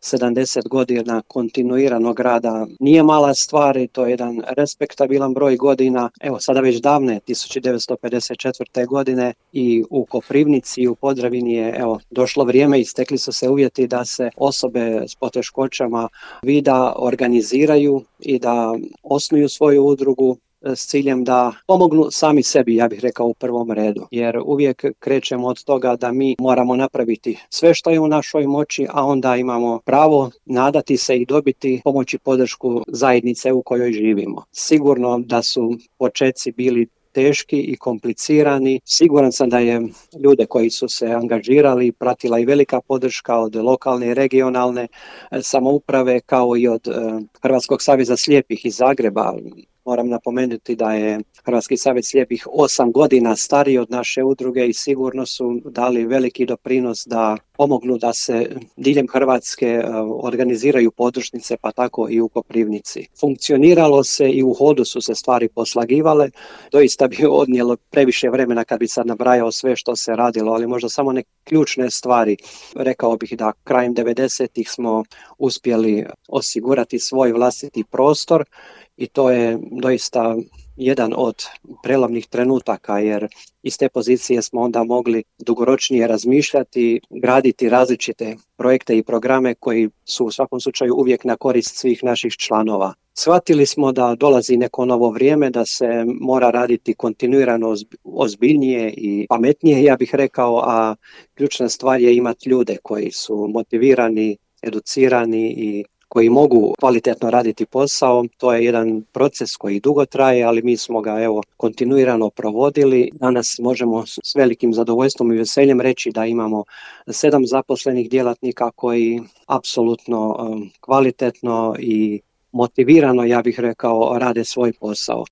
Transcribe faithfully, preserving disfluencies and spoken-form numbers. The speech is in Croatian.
sedamdeset godina kontinuiranog rada nije mala stvar i to je jedan respektabilan broj godina. Evo sada već davne tisuću devetsto pedeset četvrte. godine i u Koprivnici i u Podravini je evo došlo vrijeme i stekli su se uvjeti da se osobe s poteškoćama vida organiziraju i da osnuju svoju udrugu s ciljem da pomognu sami sebi, ja bih rekao u prvom redu. Jer uvijek krećemo od toga da mi moramo napraviti sve što je u našoj moći, a onda imamo pravo nadati se i dobiti pomoć i podršku zajednice u kojoj živimo. Sigurno da su počeci bili teški i komplicirani. Siguran sam da je ljude koji su se angažirali pratila i velika podrška od lokalne i regionalne samouprave kao i od Hrvatskog saveza slijepih iz Zagreba. Moram napomenuti da je Hrvatski savez slijepih osam godina stariji od naše udruge i sigurno su dali veliki doprinos da pomognu da se diljem Hrvatske organiziraju podružnice, pa tako i u Koprivnici. Funkcioniralo se i u hodu su se stvari poslagivale. Doista bi odnijelo previše vremena kad bi sad nabrajao sve što se radilo, ali možda samo neke ključne stvari. Rekao bih da krajem devedesetih smo uspjeli osigurati svoj vlastiti prostor i to je doista jedan od prelomnih trenutaka, jer iz te pozicije smo onda mogli dugoročnije razmišljati, graditi različite projekte i programe koji su u svakom slučaju uvijek na korist svih naših članova. Shvatili smo da dolazi neko novo vrijeme, da se mora raditi kontinuirano ozbiljnije i pametnije, ja bih rekao, a ključna stvar je imati ljude koji su motivirani, educirani i koji mogu kvalitetno raditi posao. To je jedan proces koji dugo traje, ali mi smo ga evo kontinuirano provodili. Danas možemo s velikim zadovoljstvom i veseljem reći da imamo sedam zaposlenih djelatnika koji apsolutno um, kvalitetno i motivirano, ja bih rekao, rade svoj posao.